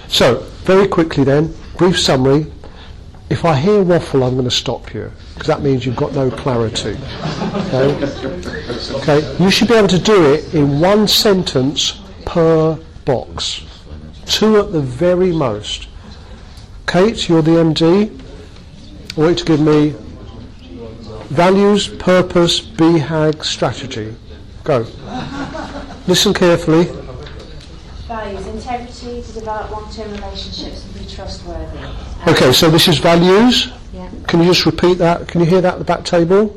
So, very quickly then, brief summary. If I hear waffle, I'm going to stop you, because that means you've got no clarity. Okay? You should be able to do it in one sentence per box. 2 at the very most. Kate, you're the MD. I want you to give me values, purpose, BHAG, strategy. Go. Listen carefully. Values, integrity, to develop long-term relationships and be trustworthy. Okay, so this is values. Yeah. Can you just repeat that? Can you hear that at the back table?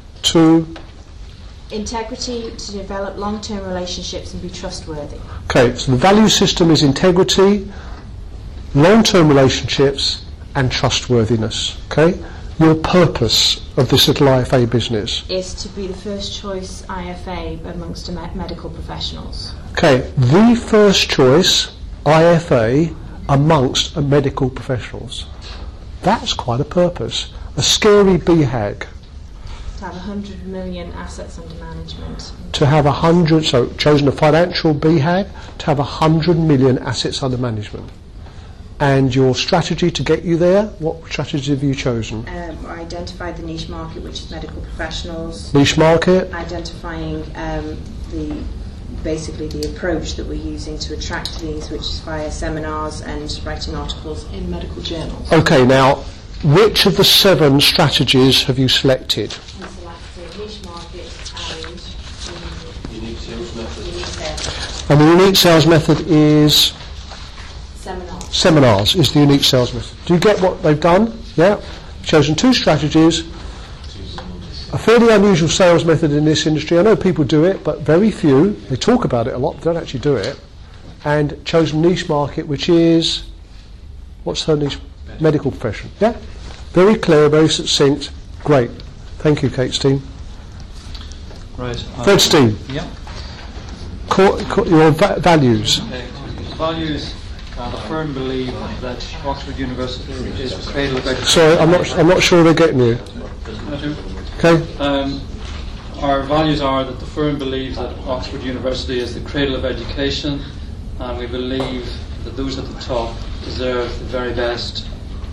Integrity, to develop long-term relationships and be trustworthy. Okay, so the value system is integrity, long-term relationships and trustworthiness. Okay? Your purpose of this little IFA business is to be the first choice IFA amongst medical professionals. Okay, the first choice IFA amongst medical professionals. That's quite a purpose. A scary BHAG. To have 100 million assets under management. To have 100, so chosen a financial BHAG, to have 100 million assets under management. And your strategy to get you there, what strategy have you chosen? Identify the niche market, which is medical professionals. Niche market. Identifying basically the approach that we're using to attract these, which is via seminars and writing articles in medical journals. Okay, now, which of the 7 strategies have you selected? We selected niche market and Unique sales method. unique sales. And the unique sales method is? Seminars. Seminars is the unique sales method. Do you get what they've done? Yeah? Chosen 2 strategies. A fairly unusual sales method in this industry. I know people do it, but very few. They talk about it a lot, but don't actually do it. And chosen niche market, which is, what's her niche? Medical profession. Yeah? Very clear, very succinct. Great. Thank you, Kate's team. Right. Fred's team. Yeah. Your values. Okay. Values. The firm believe that Oxford University is the cradle of education. Sorry, I'm not sure they're getting you. Okay. Our values are that the firm believes that Oxford University is the cradle of education, and we believe that those at the top deserve the very best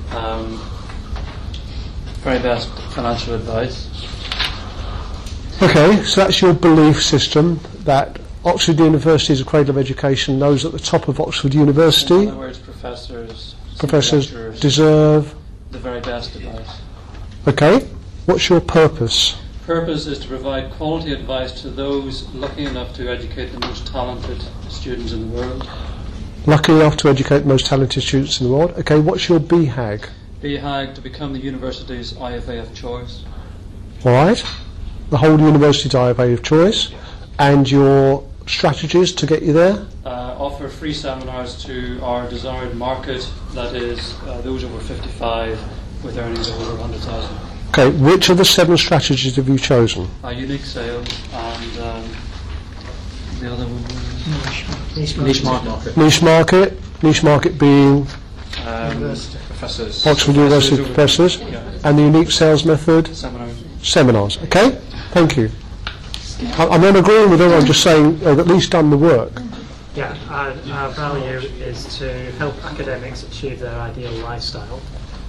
financial advice. Okay, so that's your belief system, that Oxford University is a cradle of education. Those at the top of Oxford University, In other words, professors lecturers deserve the very best advice. Okay, what's your purpose? Purpose is to provide quality advice to those lucky enough to educate the most talented students in the world. Lucky enough to educate the most talented students in the world. Okay, what's your BHAG? BHAG, to become the university's IFA of choice. All right, the whole university's IFA of choice. And your strategies to get you there? Offer free seminars to our desired market, that is those over 55 with earnings of over 100,000. Okay, which of the 7 strategies have you chosen? Unique sales and the other one was Niche market. Niche market being Professors. Oxford University professors. Yeah. And the unique sales method? Seminars. Okay, thank you. I'm not agreeing with them, I'm just saying they've at least done the work. Yeah, our value is to help academics achieve their ideal lifestyle.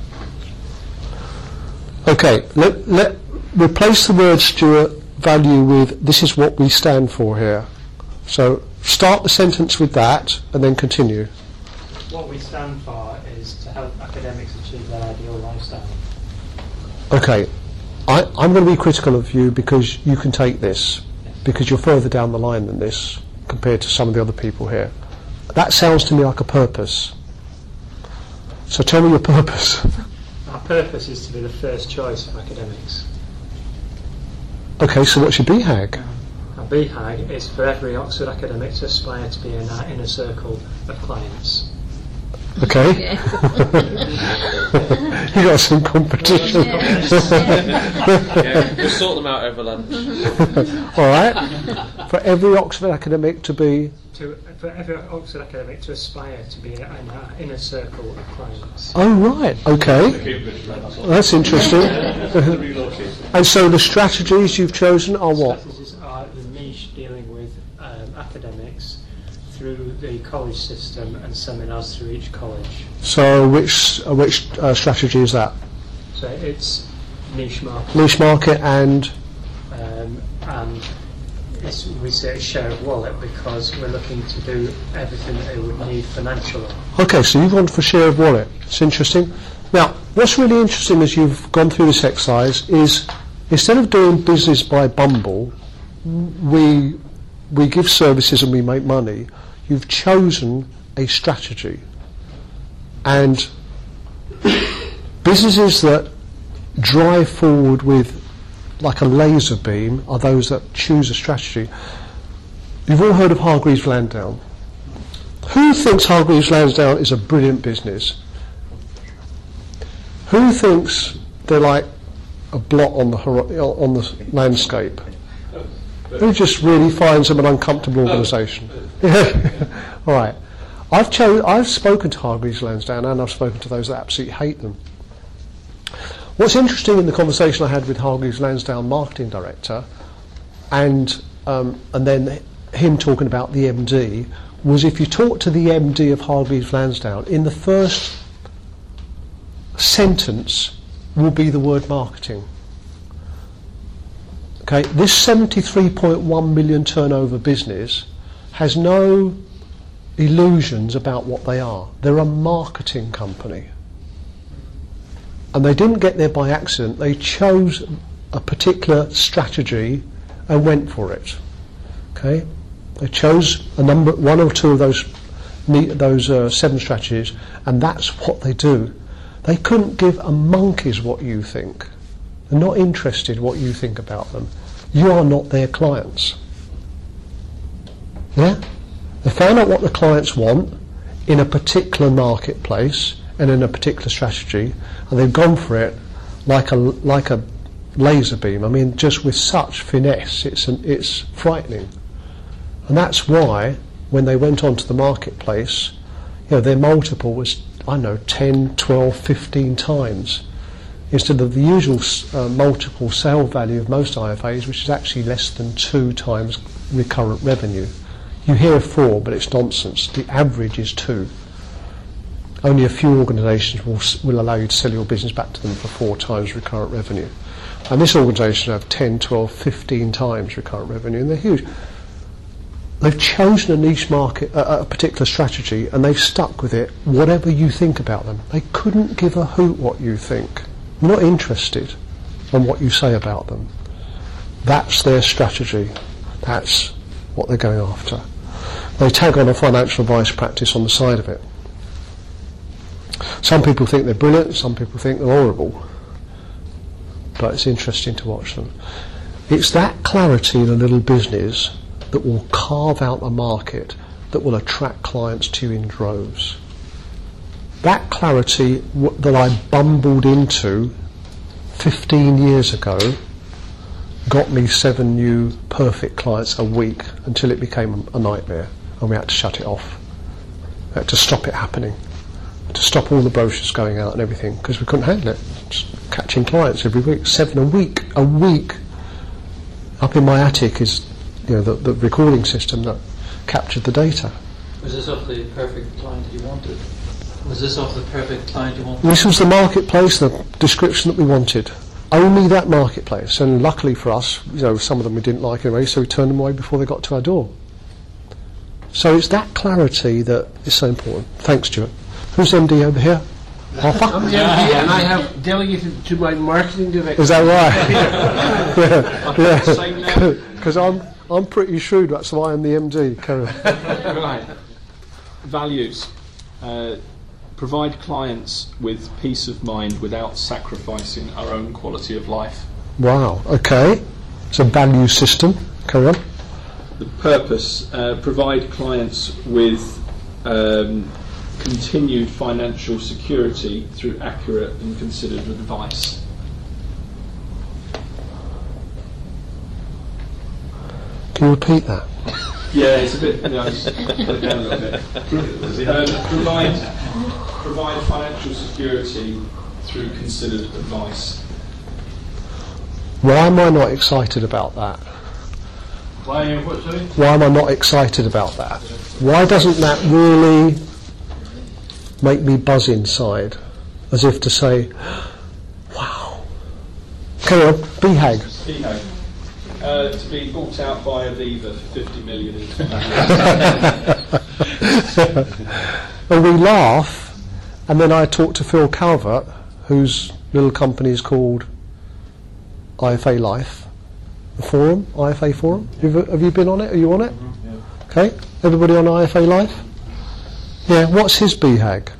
Okay, let replace the word Stuart value with this is what we stand for here. So start the sentence with that and then continue. What we stand for is to help academics achieve their ideal lifestyle. Okay, I'm going to be critical of you because you can take this, because you're further down the line than this compared to some of the other people here. That sounds to me like a purpose. So tell me your purpose. Our purpose is to be the first choice of academics. Okay, so what's your BHAG? Our BHAG is for every Oxford academic to aspire to be in our inner circle of clients. Okay. You got some competition. We'll sort them out over lunch. All right. For every Oxford academic to be... For every Oxford academic to aspire to be in our inner circle of clients. Oh, right. Okay. That's interesting. And so the strategies you've chosen are what? Strategies are the niche dealing with academics through the college system and seminars through each college. So which strategy is that? So it's niche market. Niche market and we say it's share of wallet because we're looking to do everything that they would need financially. okay, so you've gone for share of wallet. It's interesting. Now, what's really interesting as you've gone through this exercise is instead of doing business by bumble, we give services and we make money. You've chosen a strategy, and businesses that drive forward with like a laser beam are those that choose a strategy. You've all heard of Hargreaves Lansdown. Who thinks Hargreaves Lansdown is a brilliant business? Who thinks they're like a blot on the landscape? Who just really finds them an uncomfortable organisation? All right. I've spoken to Hargreaves Lansdown, and I've spoken to those that absolutely hate them. What's interesting in the conversation I had with Hargreaves Lansdown marketing director, and then him talking about the MD, was if you talk to the MD of Hargreaves Lansdown, in the first sentence will be the word marketing. Okay, this 73.1 million turnover business has no illusions about what they are. They're a marketing company. And they didn't get there by accident. They chose a particular strategy and went for it. Okay, they chose one or two of those 7 strategies, and that's what they do. They couldn't give a monkey's what you think. They're not interested what you think about them. You are not their clients. Yeah? They found out what the clients want in a particular marketplace and in a particular strategy, and they've gone for it like a laser beam. I mean, just with such finesse, it's frightening. And that's why when they went onto the marketplace, their multiple was, 10, 12, 15 times instead of the usual multiple sale value of most IFAs, which is actually less than 2 times recurrent revenue. You hear 4, but it's nonsense. The average is 2. Only a few organisations will allow you to sell your business back to them for 4 times recurrent revenue. And this organisation have 10, 12, 15 times recurrent revenue, and they're huge. They've chosen a niche market, a particular strategy, and they've stuck with it, whatever you think about them. They couldn't give a hoot what you think. They're not interested in what you say about them. That's their strategy. That's what they're going after. They tag on a financial advice practice on the side of it. Some people think they're brilliant, some people think they're horrible. But it's interesting to watch them. It's that clarity in a little business that will carve out a market that will attract clients to you in droves. That clarity that I bumbled into 15 years ago got me 7 new perfect clients a week until it became a nightmare, and we had to shut it off. We had to stop it happening, to stop all the brochures going out and everything, because we couldn't handle it. Just catching clients every week, 7 a week. Up in my attic is the recording system that captured the data. Was this of the perfect client you wanted? This was the marketplace, the description that we wanted. Only that marketplace, and luckily for us, some of them we didn't like anyway, so we turned them away before they got to our door. So it's that clarity that is so important. Thanks, Stuart. Who's MD over here? Arthur? I'm the MD, and I have delegated to my marketing director. Is that right? Yeah. Because I'm pretty shrewd, that's why I'm the MD. Carry on. Right. Values. Provide clients with peace of mind without sacrificing our own quality of life. Wow, okay. It's a value system. Carry on. The purpose, provide clients with continued financial security through accurate and considered advice. Can you repeat that? Yeah, it's a bit. Just put it down a little bit. Provide financial security through considered advice. Why am I not excited about that? Why am I not excited about that? Why doesn't that really make me buzz inside, as if to say, wow. Carry on, BHAG. BHAG. To be bought out by Aviva for 50 million. And we laugh, and then I talk to Phil Calvert, whose little company is called IFA Life, the forum, IFA forum. Have you been on it? Are you on it? Yeah. Okay, everybody on IFA Life? Yeah, what's his BHAG?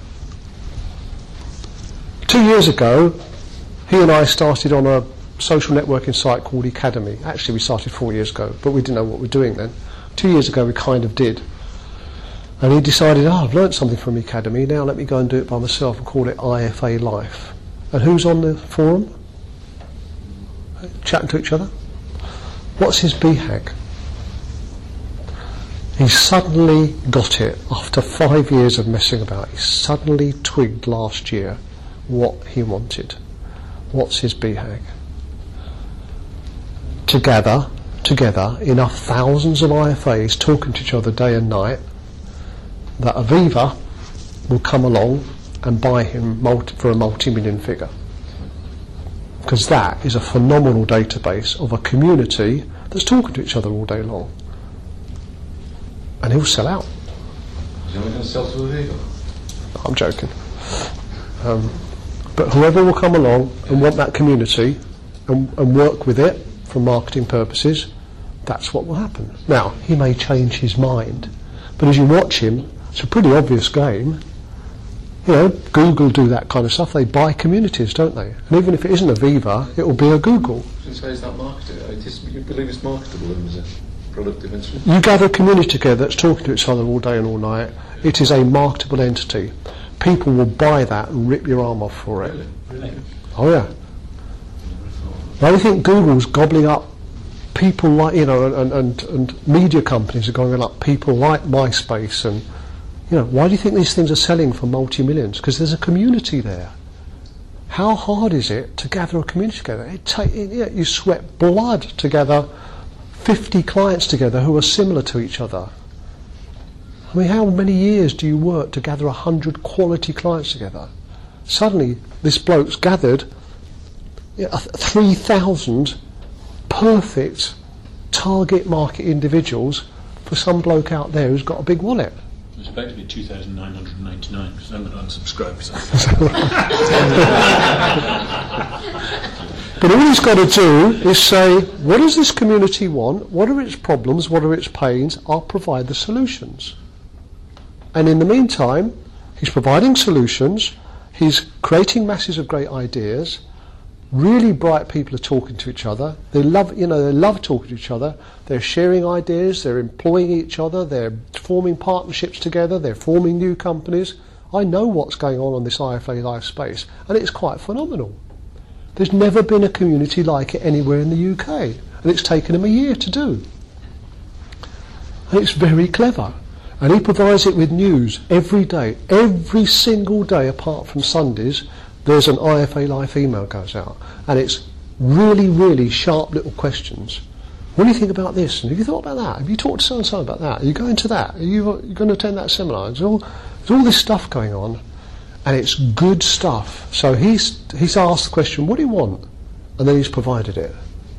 2 years ago, he and I started on a social networking site called Academy. Actually, we started 4 years ago, but we didn't know what we were doing then. 2 years ago, we kind of did. And he decided, I've learnt something from Academy, now let me go and do it by myself and call it IFA Life. And who's on the forum? Chatting to each other? What's his BHAG? He suddenly got it after 5 years of messing about. He suddenly twigged last year what he wanted. What's his BHAG? To gather enough thousands of IFAs talking to each other day and night that Aviva will come along and buy him for a multi-million figure. Because that is a phenomenal database of a community that's talking to each other all day long. And he'll sell out. Is he only going to sell to Aviva? I'm joking. But whoever will come along and want that community and work with it for marketing purposes, that's what will happen. Now, he may change his mind, but as you watch him, it's a pretty obvious game. You know, Google do that kind of stuff. They buy communities, don't they? And even if it isn't Aviva, it will be a Google. So is that marketable? You believe it's marketable as a product eventually? You gather a community together that's talking to each other all day and all night. It is a marketable entity. People will buy that and rip your arm off for it. Really? Oh yeah. I think Google's gobbling up people like, you know, and media companies are going up people like MySpace, and you know, why do you think these things are selling for multi-millions? Because there's a community there. How hard is it to gather a community together? You sweat blood to gather 50 clients together who are similar to each other. I mean, how many years do you work to gather 100 quality clients together? Suddenly, this bloke's gathered 3,000 perfect target market individuals for some bloke out there who's got a big wallet. It's effectively 2,999 because I'm going to unsubscribe. But all he's got to do is say, what does this community want? What are its problems? What are its pains? I'll provide the solutions. And in the meantime, he's providing solutions. He's creating masses of great ideas. Really bright people are talking to each other. They love talking to each other. They're sharing ideas. They're employing each other. They're forming partnerships together. They're forming new companies. I know what's going on this IFA Life space, and it's quite phenomenal. There's never been a community like it anywhere in the UK, and it's taken him a year to do. And it's very clever. And he provides it with news every day, every single day apart from Sundays. There's an IFA Life email goes out, and it's really, really sharp little questions. What do you think about this? And have you thought about that? Have you talked to so-and-so about that? Are you going to that? Are you going to attend that seminar? There's all this stuff going on, and it's good stuff. So he's asked the question, what do you want? And then he's provided it.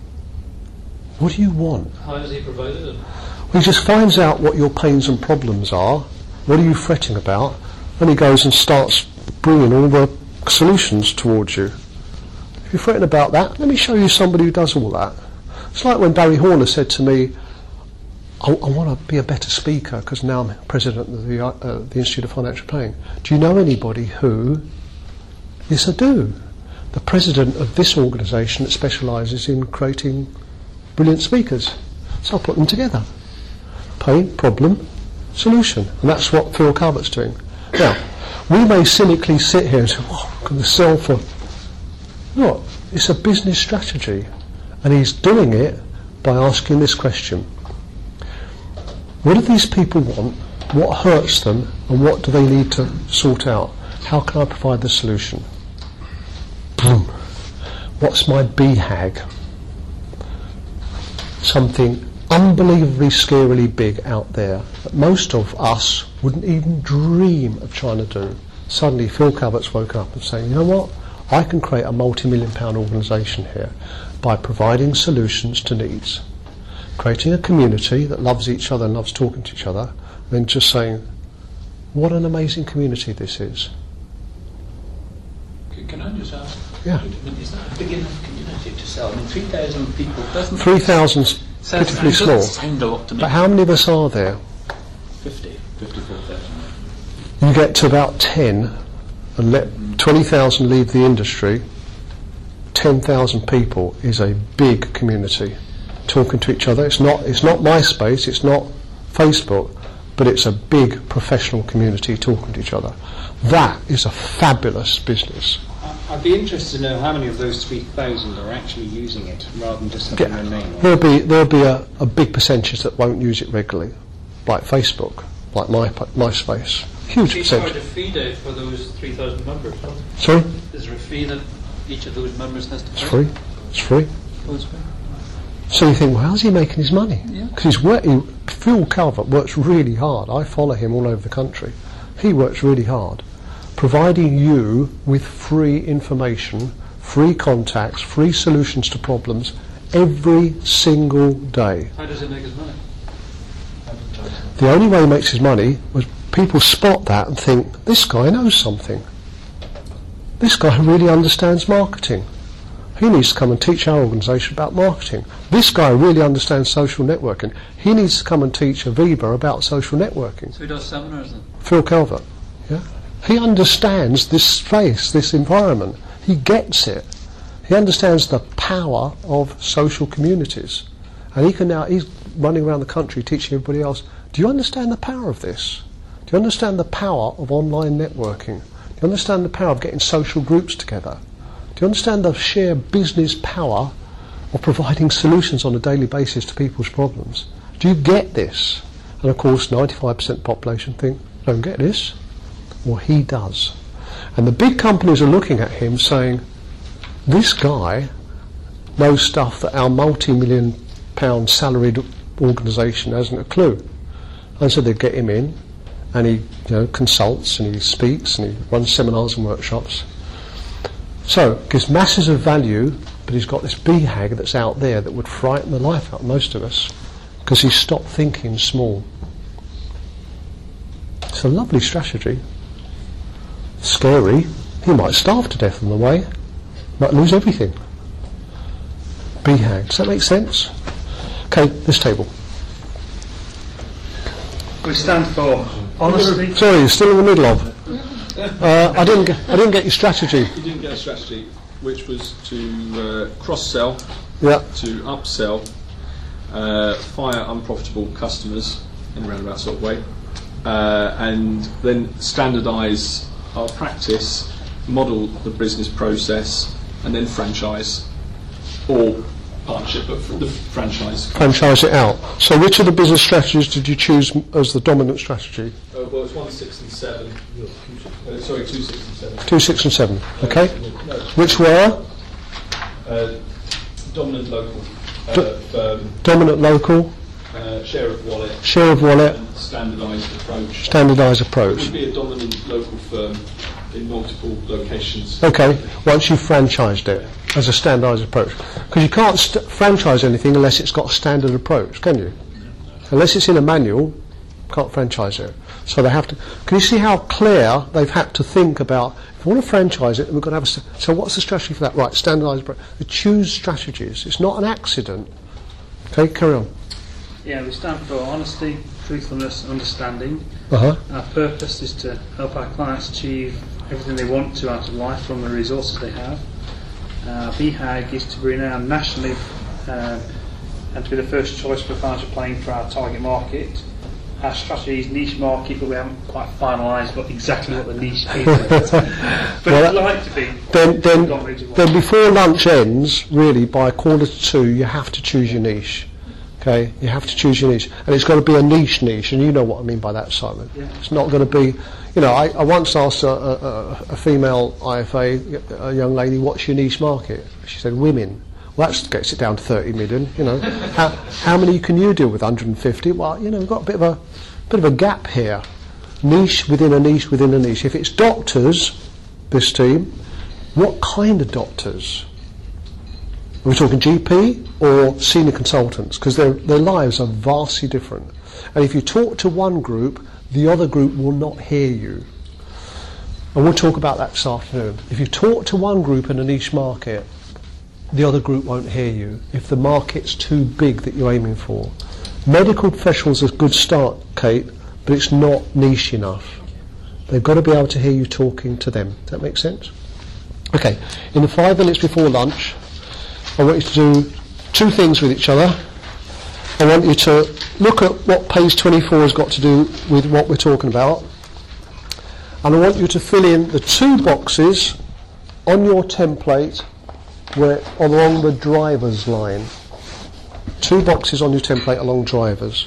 What do you want? How has he provided it? He just finds out what your pains and problems are. What are you fretting about? And he goes and starts bringing all the solutions towards you. If you're fretting about that, let me show you somebody who does all that. It's like when Barry Horner said to me, I want to be a better speaker because now I'm president of the Institute of Financial Planning. Do you know anybody who? Yes, I do. The president of this organisation that specialises in creating brilliant speakers. So I'll put them together. Pain, problem, solution. And that's what Phil Calvert's doing. Now, we may cynically sit here and say, oh, I'm going to sell for... Look, it's a business strategy. And he's doing it by asking this question. What do these people want? What hurts them? And what do they need to sort out? How can I provide the solution? Boom. What's my BHAG? Something unbelievably scarily big out there that most of us wouldn't even dream of trying to do. Suddenly Phil Calvert's woken up and saying, you know what, I can create a multi-million-pound organisation here by providing solutions to needs, creating a community that loves each other and loves talking to each other, and then just saying, what an amazing community this is. Can I just ask? Yeah. I mean, is that a big enough community to sell? I mean, 3,000 people doesn't... 3,000's pitifully small. Doesn't sound a lot to me. But how many of us are there? 54,000. You get to about 10 and let 20,000 leave the industry. 10,000 people is a big community talking to each other. It's not MySpace, it's not Facebook, but it's a big professional community talking to each other. That is a fabulous business. I'd be interested to know how many of those 3,000 are actually using it rather than just having their name on it. There'll be a big percentage that won't use it regularly, like Facebook, like MySpace. Huge They percentage. charge a fee out for those 3,000 members. Huh? Sorry? Is there a fee that each of those members has to pay? It's free. It's free. Oh, it's free. So you think, well, how's he making his money? Yeah. Because Phil Calvert works really hard. I follow him all over the country. He works really hard, providing you with free information, free contacts, free solutions to problems every single day. How does he make his money? The only way he makes his money was people spot that and think, this guy knows something. This guy really understands marketing. He needs to come and teach our organisation about marketing. This guy really understands social networking. He needs to come and teach Aviva about social networking. So he does seminars then? Phil Calvert, yeah. He understands this space, this environment. He gets it. He understands the power of social communities. And he's running around the country teaching everybody else, do you understand the power of this? Do you understand the power of online networking? Do you understand the power of getting social groups together? Do you understand the sheer business power of providing solutions on a daily basis to people's problems? Do you get this? And of course 95% of the population think, don't get this. Well, he does. And the big companies are looking at him saying, this guy knows stuff that our multi-million pound salaried organisation hasn't a clue. And so they get him in and he consults and he speaks and he runs seminars and workshops. So, gives masses of value, but he's got this BHAG that's out there that would frighten the life out of most of us because he's stopped thinking small. It's a lovely strategy. Scary. He might starve to death on the way. Might lose everything. BHAG. Does that make sense? Okay, this table. We stand for honesty. Sorry, you're still in the middle of. I didn't get your strategy. You didn't get a strategy, which was to cross-sell, Yeah. to upsell, fire unprofitable customers in a roundabout sort of way, and then standardise our practice, model the business process, and then franchise, or partnership, but for the franchise. Franchise it out. So which of the business strategies did you choose as the dominant strategy? Well, it's 1, 6 and 7. Sorry, 2, 6 and 7. 2, 6 and 7. Okay. No. Which were? Dominant local firm, Dominant local, share of wallet, share of wallet, and standardised approach. standardised It approach. would be a dominant local firm in multiple locations. Okay, once you've franchised it as a standardised approach. Because you can't franchise anything unless it's got a standard approach, can you? Unless it's in a manual, can't franchise it. So they have to. Can you see how clear they've had to think about? If we want to franchise it, we've got to have a. So what's the strategy for that? Right, standardised approach. They choose strategies. It's not an accident. Okay, carry on. Yeah, we stand for honesty, truthfulness, understanding. Uh-huh. Our purpose is to help our clients achieve everything they want to out of life from the resources they have. BHAG is to be renowned nationally and to be the first choice for financial planning for our target market. Our strategy is niche market, but we haven't quite finalised exactly what the niche is. But Well, we'd like to be. Then before lunch ends, really by 1:45, you have to choose your niche. Okay, you have to choose your niche, and it's got to be a niche, and you know what I mean by that, Simon. Yeah. It's not going to be, I once asked a female IFA, a young lady, what's your niche market? She said women. Well, that gets it down to 30 million. You know, how many can you deal with? 150. Well, you know, we've got a bit of a gap here. Niche within a niche within a niche. If it's doctors, this team, what kind of doctors? Are we talking GP or senior consultants? Because their lives are vastly different. And if you talk to one group, the other group will not hear you. And we'll talk about that this afternoon. If you talk to one group in a niche market, the other group won't hear you if the market's too big that you're aiming for. Medical professionals is a good start, Kate, but it's not niche enough. They've got to be able to hear you talking to them. Does that make sense? Okay, in the 5 minutes before lunch, I want you to do 2 things with each other. I want you to look at what page 24 has got to do with what we're talking about. And I want you to fill in the 2 boxes on your template where along the driver's line. 2 boxes on your template along drivers.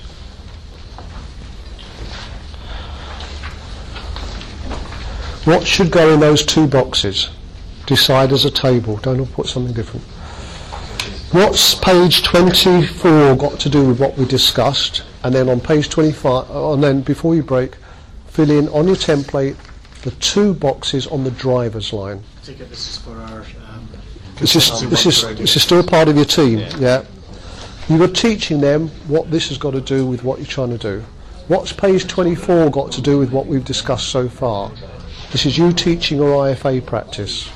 What should go in those 2 boxes? Decide as a table. Don't put something different. What's page 24 got to do with what we discussed? And then on page 25, and then before you break, fill in on your template the 2 boxes on the driver's line. I think this is for our... This is still part of your team, yeah. You were teaching them what this has got to do with what you're trying to do. What's page 24 got to do with what we've discussed so far? This is you teaching your IFA practice.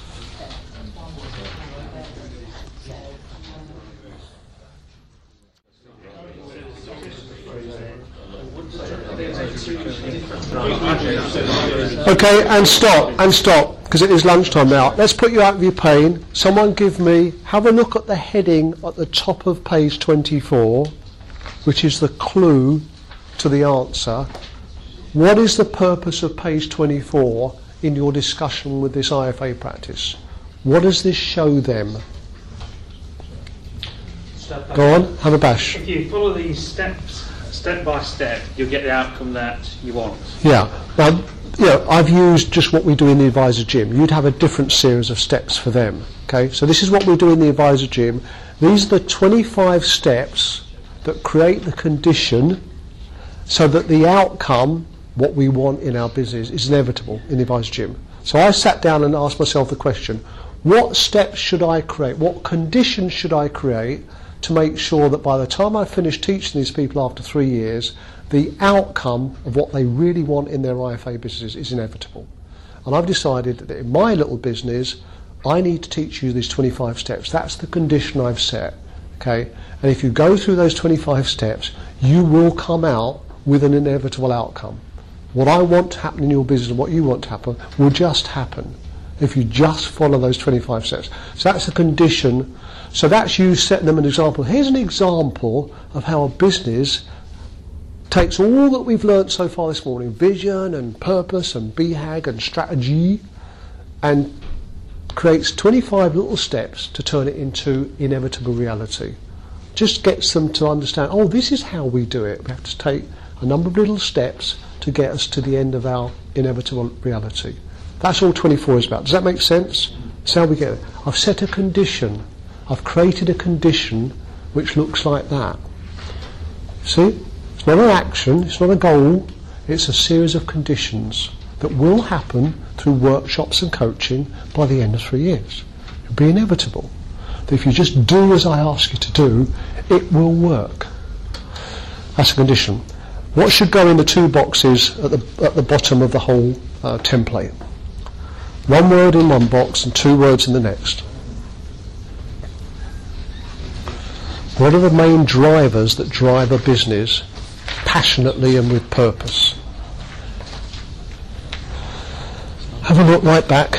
Okay, and stop, because it is lunchtime now. Let's put you out of your pain. Someone have a look at the heading at the top of page 24, which is the clue to the answer. What is the purpose of page 24 in your discussion with this IFA practice? What does this show them? Go on, have a bash. If you follow these steps, step by step, you'll get the outcome that you want. Yeah. Now, I've used just what we do in the advisor gym. You'd have a different series of steps for them. Okay, so this is what we do in the advisor gym. These are the 25 steps that create the condition so that the outcome, what we want in our business, is inevitable in the advisor gym. So I sat down and asked myself the question, what steps should I create? What conditions should I create to make sure that by the time I finish teaching these people after 3 years, the outcome of what they really want in their IFA business is inevitable? And I've decided that in my little business, I need to teach you these 25 steps. That's the condition I've set. Okay? And if you go through those 25 steps, you will come out with an inevitable outcome. What I want to happen in your business and what you want to happen will just happen if you just follow those 25 steps. So that's a condition. So that's you setting them an example. Here's an example of how a business takes all that we've learnt so far this morning, vision and purpose and BHAG and strategy, and creates 25 little steps to turn it into inevitable reality. Just gets them to understand, oh, this is how we do it. We have to take a number of little steps to get us to the end of our inevitable reality. That's all 24 is about. Does that make sense? That's how we get it. I've set a condition. I've created a condition which looks like that. See? It's not an action, it's not a goal, it's a series of conditions that will happen through workshops and coaching by the end of 3 years. It'll be inevitable. That if you just do as I ask you to do, it will work. That's a condition. What should go in the 2 boxes at the bottom of the whole template? 1 word in one box and 2 words in the next. What are the main drivers that drive a business passionately and with purpose? Have a look right back.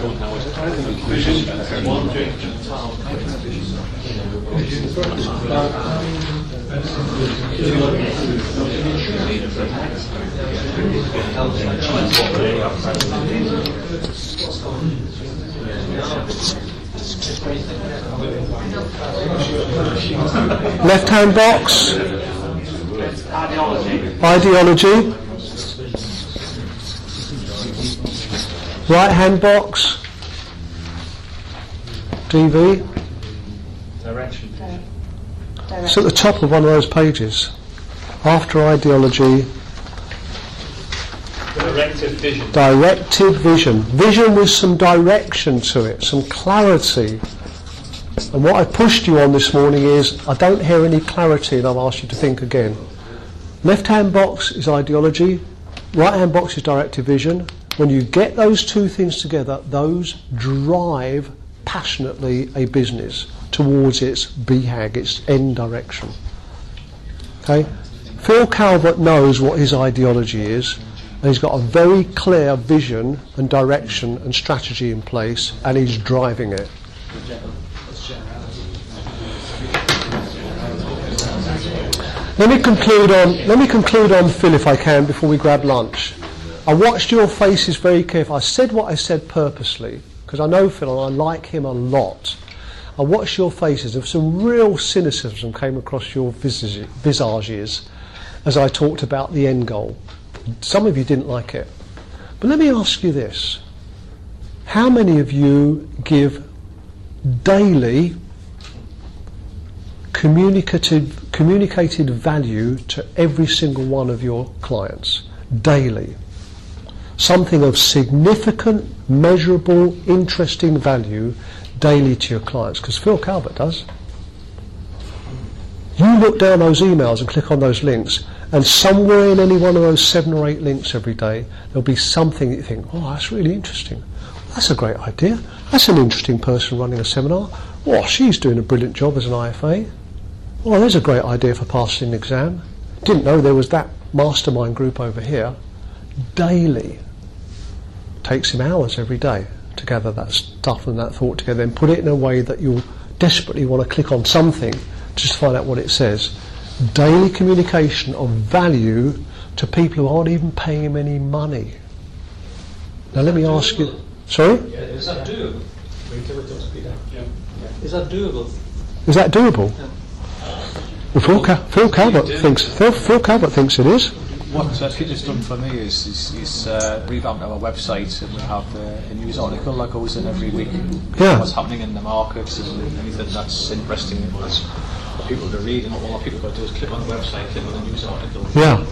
Left hand box. Ideology. Right hand box. DV. Direction. It's at the top of one of those pages. After ideology, Directed vision. directed vision. Vision with some direction to it, some clarity. And what I pushed you on this morning is, I don't hear any clarity, and I've asked you to think again. Left-hand box is ideology, right-hand box is directed vision. When you get those two things together, those drive passionately a business towards its BHAG, its end direction. Okay? Phil Calvert knows what his ideology is, and he's got a very clear vision and direction and strategy in place, and he's driving it. Let me conclude on Phil, if I can, before we grab lunch. I watched your faces very carefully. I said what I said purposely, because I know Phil and I like him a lot. I watched your faces, and some real cynicism came across your visages as I talked about the end goal. Some of you didn't like it. But let me ask you this. How many of you give daily communicated value to every single one of your clients? Daily. Something of significant, measurable, interesting value daily to your clients, because Phil Calvert does. You look down those emails and click on those links, and somewhere in any one of those 7 or 8 links every day, there'll be something that you think, oh, that's really interesting. That's a great idea. That's an interesting person running a seminar. Oh, she's doing a brilliant job as an IFA. Oh, there's a great idea for passing an exam. Didn't know there was that mastermind group over here. Daily. Takes him hours every day to gather that stuff and that thought together and put it in a way that you'll desperately want to click on something just to find out what it says. Daily communication of value to people who aren't even paying him any money. Now let me ask you... Sorry? Yeah, is that doable? Is that doable? Is that doable? Well, Phil Calvert thinks it is. What Peter's done for me is revamped our website, and we have a news article that goes in every week. Yeah. What's happening in the markets and anything that's interesting for people to read, and all people got to do is click on the website, click on the news article. Yeah.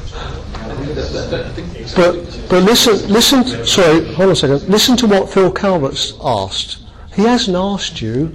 But listen. Sorry, hold on a second. Listen to what Phil Calvert's asked. He hasn't asked you,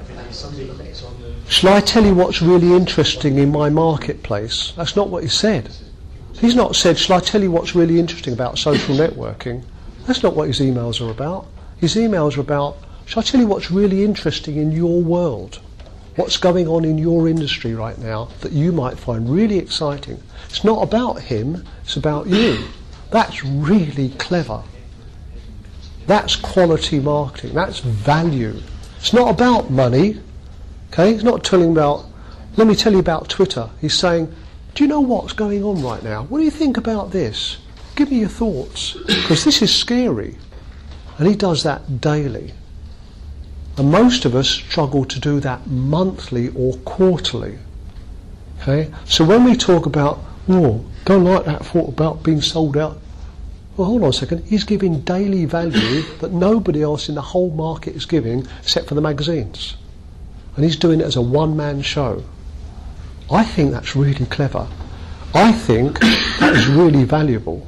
shall I tell you what's really interesting in my marketplace? That's not what he said. He's not said, shall I tell you what's really interesting about social networking? That's not what his emails are about. His emails are about, shall I tell you what's really interesting in your world? What's going on in your industry right now that you might find really exciting? It's not about him, it's about you. That's really clever. That's quality marketing, that's value. It's not about money, okay? He's not telling about, let me tell you about Twitter. He's saying, do you know what's going on right now? What do you think about this? Give me your thoughts, because this is scary. And he does that daily. And most of us struggle to do that monthly or quarterly. Okay? So when we talk about, oh, don't like that thought about being sold out. Well, hold on a second. He's giving daily value that nobody else in the whole market is giving except for the magazines. And he's doing it as a one-man show. I think that's really clever. I think that is really valuable.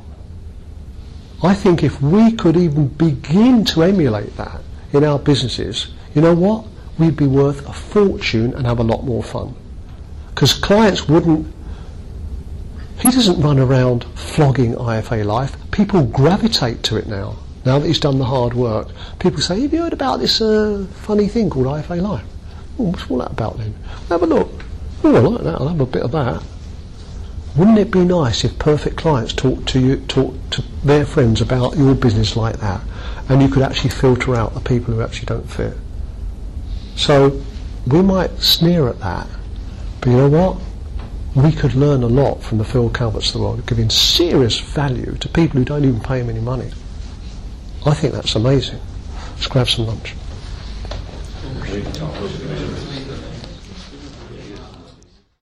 I think if we could even begin to emulate that in our businesses, you know what? We'd be worth a fortune and have a lot more fun. Because clients wouldn't... He doesn't run around flogging IFA Life. People gravitate to it now that he's done the hard work. People say, have you heard about this funny thing called IFA Life? Oh, what's all that about then? Have a look. Oh, I like that. I'll have a bit of that. Wouldn't it be nice if perfect clients talk to their friends about your business like that, and you could actually filter out the people who actually don't fit? So we might sneer at that, but you know what? We could learn a lot from the Phil Calverts of the world, giving serious value to people who don't even pay them any money. I think that's amazing. Let's grab some lunch.